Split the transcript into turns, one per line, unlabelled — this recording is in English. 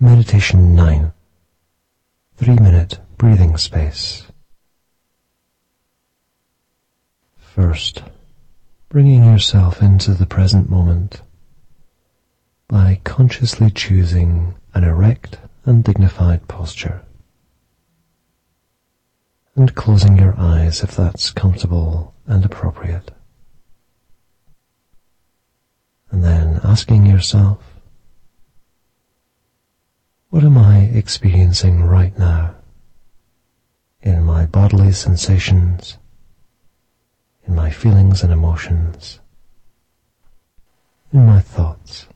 Meditation 9. 3-minute breathing space. First, bringing yourself into the present moment by consciously choosing an erect and dignified posture, and closing your eyes if that's comfortable and appropriate. And then asking yourself, what am I experiencing right now in my bodily sensations, in my feelings and emotions, in my thoughts?